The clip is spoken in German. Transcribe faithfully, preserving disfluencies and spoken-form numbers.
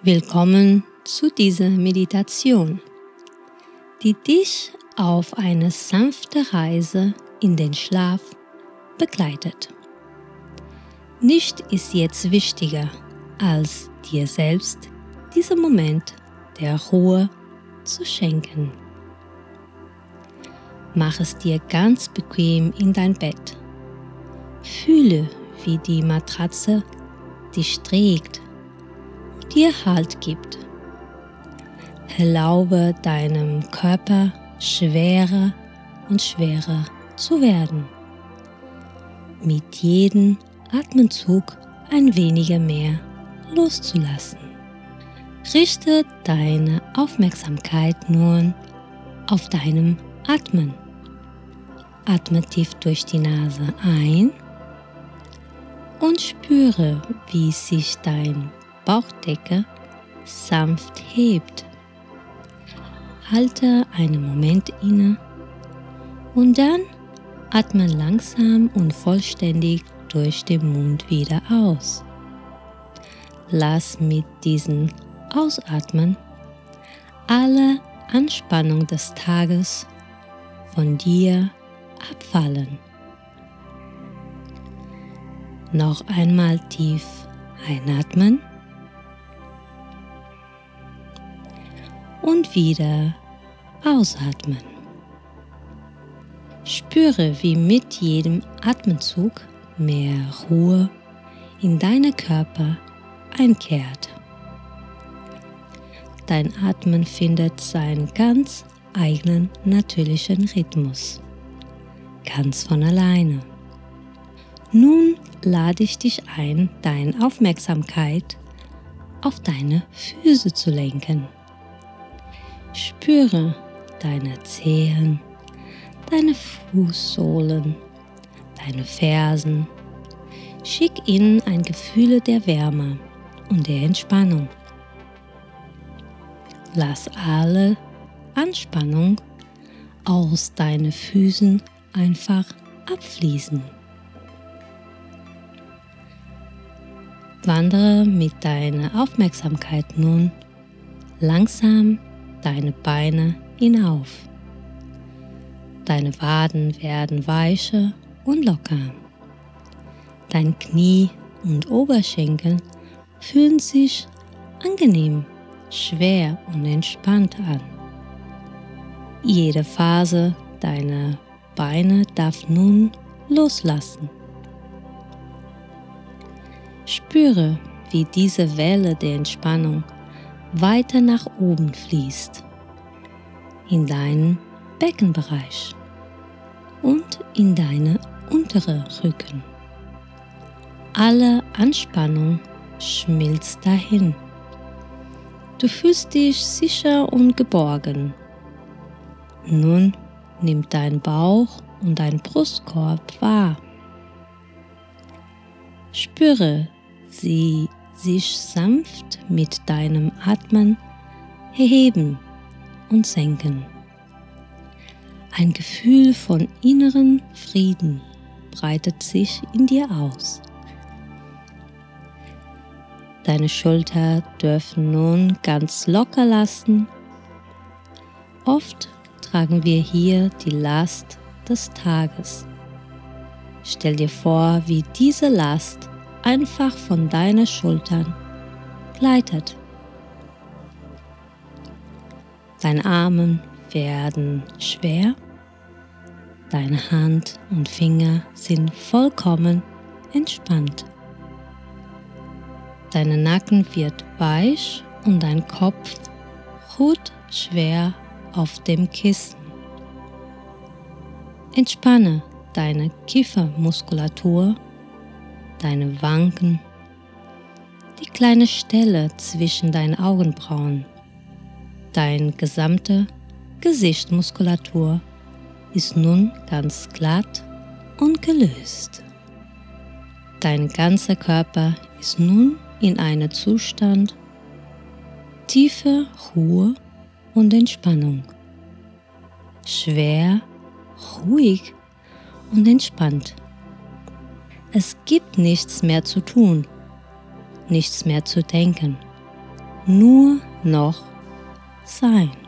Willkommen zu dieser Meditation, die dich auf eine sanfte Reise in den Schlaf begleitet. Nichts ist jetzt wichtiger, als dir selbst diesen Moment der Ruhe zu schenken. Mach es dir ganz bequem in dein Bett. Fühle, wie die Matratze dich trägt, dir Halt gibt. Erlaube deinem Körper schwerer und schwerer zu werden. Mit jedem Atemzug ein weniger mehr loszulassen. Richte deine Aufmerksamkeit nun auf deinem Atmen. Atme tief durch die Nase ein und spüre, wie sich dein Bauchdecke sanft hebt. Halte einen Moment inne und dann atme langsam und vollständig durch den Mund wieder aus. Lass mit diesem Ausatmen alle Anspannung des Tages von dir abfallen. Noch einmal tief einatmen und wieder ausatmen. Spüre, wie mit jedem Atemzug mehr Ruhe in deinen Körper einkehrt. Dein Atmen findet seinen ganz eigenen natürlichen Rhythmus, ganz von alleine. Nun lade ich dich ein, deine Aufmerksamkeit auf deine Füße zu lenken. Spüre deine Zehen, deine Fußsohlen, deine Fersen. Schick ihnen ein Gefühl der Wärme und der Entspannung. Lass alle Anspannung aus deinen Füßen einfach abfließen. Wandere mit deiner Aufmerksamkeit nun langsam deine Beine hinauf. Deine Waden werden weicher und locker. Dein Knie und Oberschenkel fühlen sich angenehm, schwer und entspannt an. Jede Phase deiner Beine darf nun loslassen. Spüre, wie diese Welle der Entspannung weiter nach oben fließt, in deinen Beckenbereich und in deine untere Rücken. Alle Anspannung schmilzt dahin. Du fühlst dich sicher und geborgen. Nun nimm deinen Bauch und deinen Brustkorb wahr. Spüre sie sich sanft mit deinem Atmen erheben und senken. Ein Gefühl von inneren Frieden breitet sich in dir aus. Deine Schultern dürfen nun ganz locker lassen. Oft tragen wir hier die Last des Tages. Stell dir vor, wie diese Last einfach von deinen Schultern gleitet. Deine Arme werden schwer, deine Hand und Finger sind vollkommen entspannt. Dein Nacken wird weich und dein Kopf ruht schwer auf dem Kissen. Entspanne deine Kiefermuskulatur, deine Wangen, die kleine Stelle zwischen deinen Augenbrauen. Deine gesamte Gesichtsmuskulatur ist nun ganz glatt und gelöst. Dein ganzer Körper ist nun in einem Zustand tiefer Ruhe und Entspannung. Schwer, ruhig und entspannt. Es gibt nichts mehr zu tun, nichts mehr zu denken. nur noch sein.